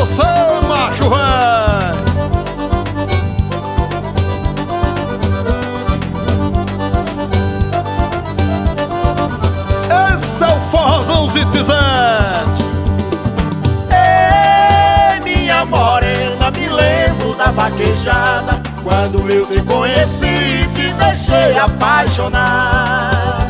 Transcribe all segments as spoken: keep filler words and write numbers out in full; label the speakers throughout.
Speaker 1: você, macho véi. Esse é o forrozão Zitizete.
Speaker 2: Ei, minha morena, me lembro da vaquejada, quando eu te conheci, te deixei apaixonar.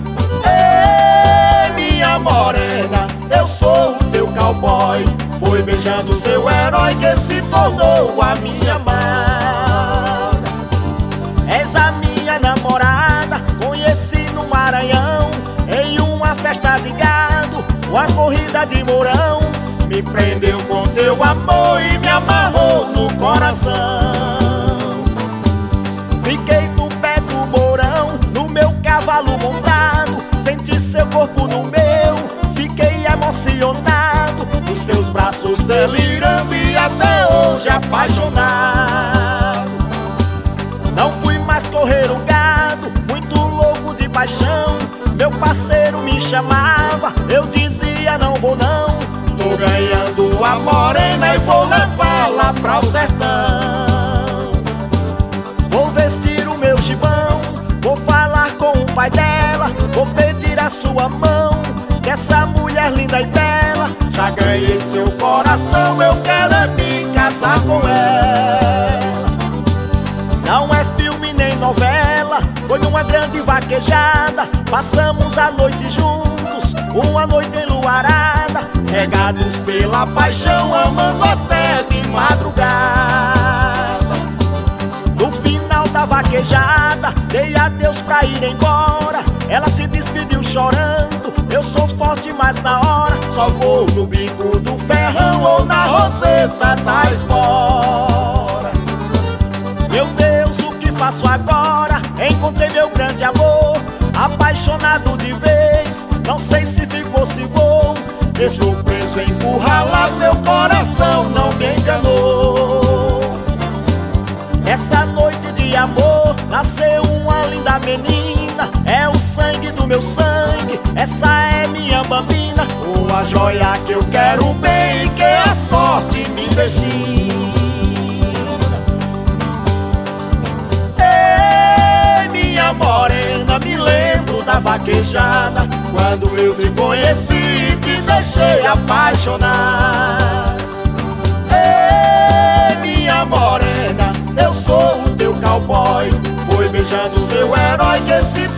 Speaker 2: Ei, minha morena, eu sou o teu cowboy, foi beijando seu herói que se tornou a minha amada. És a minha namorada, conheci no Maranhão, em uma festa de gado, uma corrida de mourão. Me prendeu com teu amor e me amarrou no coração. Fiquei no pé do mourão, no meu cavalo montado, senti seu corpo no meu, fiquei emocionado, nos teus braços delirando e até hoje apaixonado. Não fui mais correr o gado, muito louco de paixão, meu parceiro me chamava, eu dizia não vou não. Tô ganhando a morena e vou levá-la pra o sertão. Vou vestir o meu gibão, vou falar com o pai dela, vou pedir a sua mão, que essa mulher linda e bela, já ganhei seu coração, eu quero é me casar com ela. Não é filme nem novela, foi numa grande vaquejada, passamos a noite juntos, uma noite enluarada, regados pela paixão, amando até de madrugada. No final da vaquejada, dei adeus pra ir embora, ela se despediu chorando, eu sou forte mas na hora, só vou no bico do ferrão ou na roseta da espora. Meu Deus, o que faço agora? Encontrei meu grande amor, apaixonado de vez, não sei se ficou se vou. Estou preso encurralado, meu coração não me enganou. Essa noite de amor nasceu uma linda menina, é o sangue do meu sangue, essa é minha bambina, uma joia que eu quero bem e que a sorte me destina. Ei, minha morena, me lembro da vaquejada, quando eu te conheci, te deixei apaixonar. Ei, minha morena, eu sou o teu cowboy, foi beijando seu herói que se